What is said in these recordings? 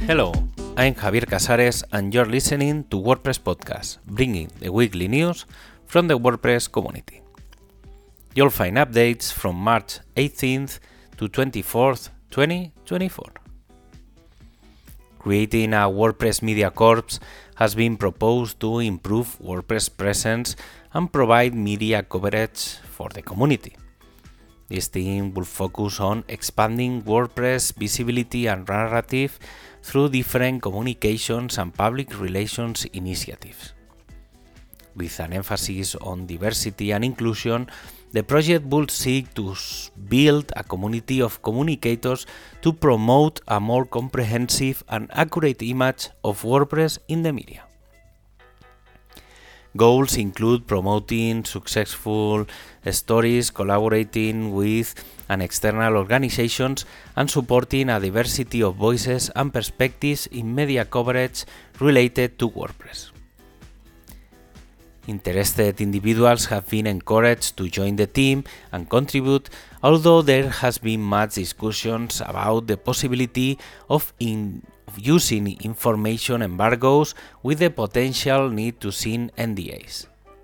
Hello, I'm Javier Casares and you're listening to WordPress Podcast, bringing the weekly news from the WordPress community. You'll find updates from March 18th to 24th, 2024. Creating a WordPress Media Corps has been proposed to improve WordPress presence and provide media coverage for the community. This team will focus on expanding WordPress visibility and narrative through different communications and public relations initiatives. With an emphasis on diversity and inclusion, the project will seek to build a community of communicators to promote a more comprehensive and accurate image of WordPress in the media. Goals include promoting successful stories, collaborating with external organizations, and supporting a diversity of voices and perspectives in media coverage related to WordPress. Interested individuals have been encouraged to join the team and contribute, although there has been much discussions about the possibility of using information embargoes with the potential need to sign NDAs.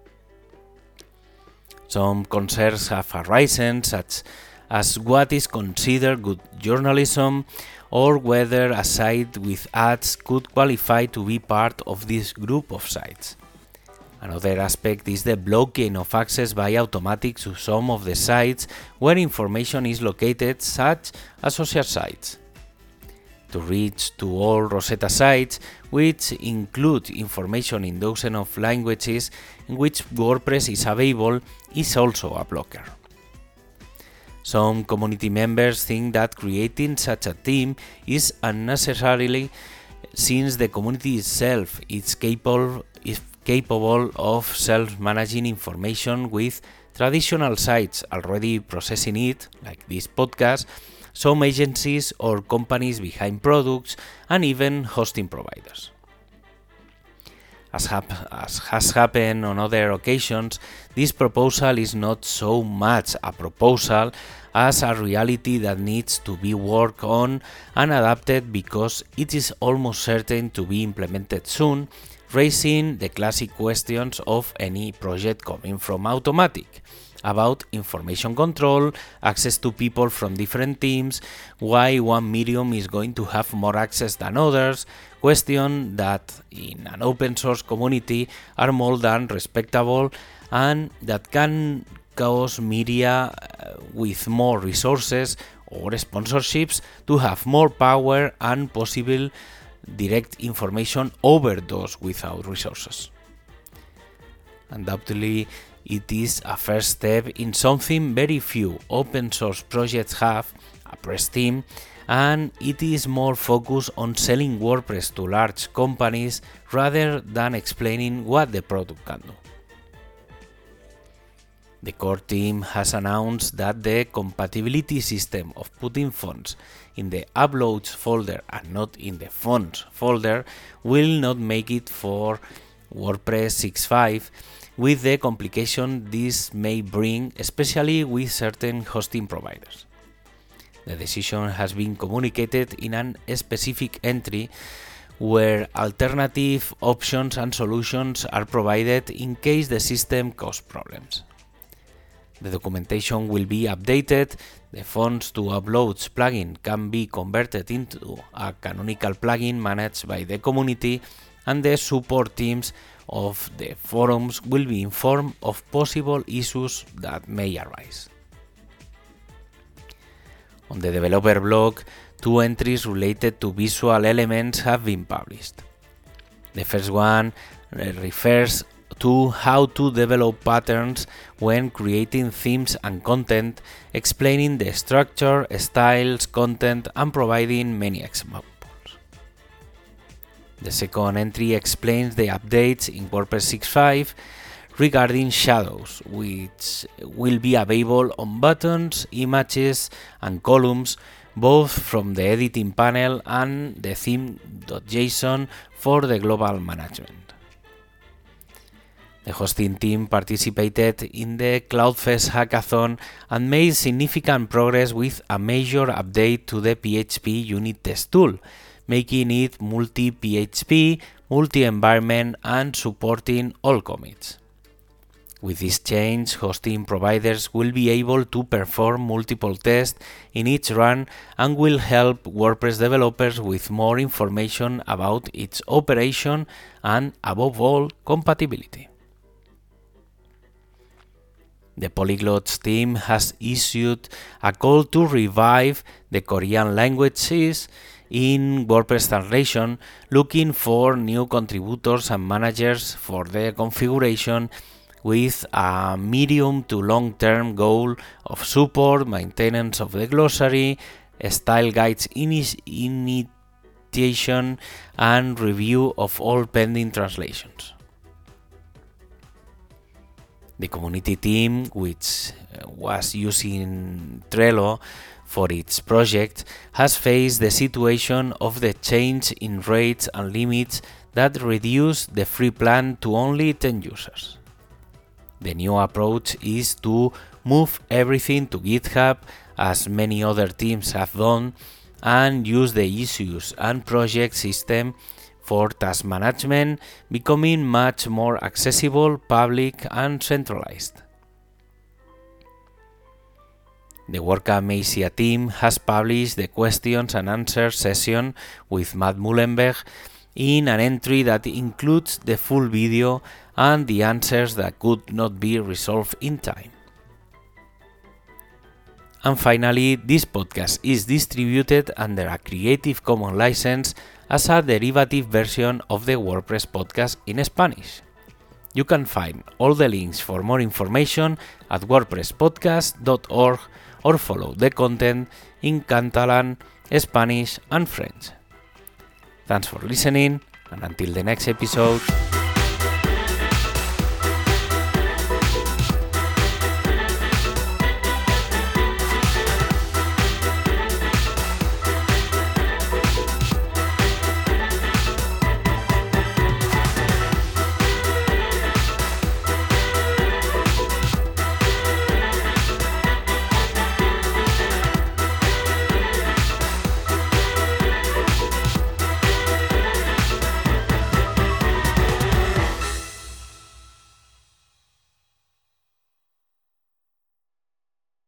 Some concerns have arisen, such as what is considered good journalism or whether a site with ads could qualify to be part of this group of sites. Another aspect is the blocking of access by Automattic to some of the sites where information is located, such as social sites. To reach to all Rosetta sites, which include information in dozens of languages in which WordPress is available, is also a blocker. Some community members think that creating such a team is unnecessary since the community itself is capable of self-managing information, with traditional sites already processing it, like this podcast, some agencies or companies behind products, and even hosting providers. As has happened on other occasions, this proposal is not so much a proposal as a reality that needs to be worked on and adapted, because it is almost certain to be implemented soon, raising the classic questions of any project coming from Automattic about information control, access to people from different teams, why one medium is going to have more access than others, questions that in an open source community are more than respectable and that can cause media with more resources or sponsorships to have more power and possible direct information over those without resources. Undoubtedly, it is a first step in something very few open source projects have, a press team, and it is more focused on selling WordPress to large companies rather than explaining what the product can do. The core team has announced that the compatibility system of putting fonts in the uploads folder and not in the fonts folder will not make it for WordPress 6.5, with the complication this may bring, especially with certain hosting providers. The decision has been communicated in a specific entry where alternative options and solutions are provided in case the system causes problems. The documentation will be updated, the fonts to uploads plugin can be converted into a canonical plugin managed by the community, and the support teams of the forums will be informed of possible issues that may arise. On the developer blog, 2 entries related to visual elements have been published. The first one refers to how to develop patterns when creating themes and content, explaining the structure, styles, content, and providing many examples. The second entry explains the updates in WordPress 6.5 regarding shadows, which will be available on buttons, images, and columns, both from the editing panel and the theme.json for the global management. The hosting team participated in the CloudFest hackathon and made significant progress with a major update to the PHP unit test tool, making it multi-PHP, multi-environment, and supporting all commits. With this change, hosting providers will be able to perform multiple tests in each run and will help WordPress developers with more information about its operation and, above all, compatibility. The Polyglots team has issued a call to revive the Korean languages in WordPress translation, looking for new contributors and managers for their configuration with a medium to long-term goal of support, maintenance of the glossary, style guides initiation, and review of all pending translations. The community team, which was using Trello for its project, has faced the situation of the change in rates and limits that reduced the free plan to only 10 users. The new approach is to move everything to GitHub, as many other teams have done, and use the issues and project system for task management, becoming much more accessible, public, and centralized. The WordCamp Asia team has published the questions and answers session with Matt Mullenweg in an entry that includes the full video and the answers that could not be resolved in time. And finally, this podcast is distributed under a Creative Commons license as a derivative version of the WordPress podcast in Spanish. You can find all the links for more information at wordpresspodcast.org or follow the content in Catalan, Spanish, and French. Thanks for listening, and until the next episode.